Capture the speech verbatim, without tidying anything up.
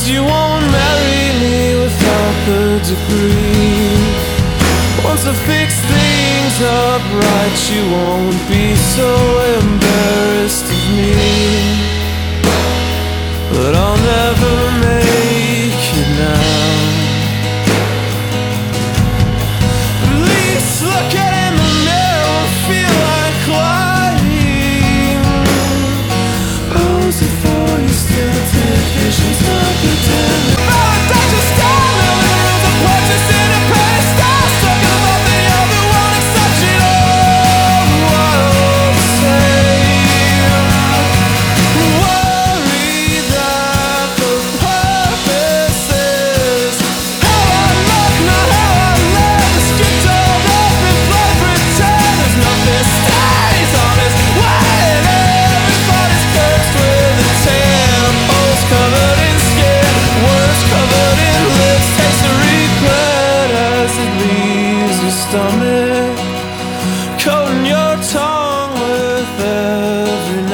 you won't marry me without the degree. Once I fix things up right, you won't be so embarrassed of me. But I'll never make it now. At least look at it in the mirror and feel like lying. Pose it for you, still take visions of pretending. Stomach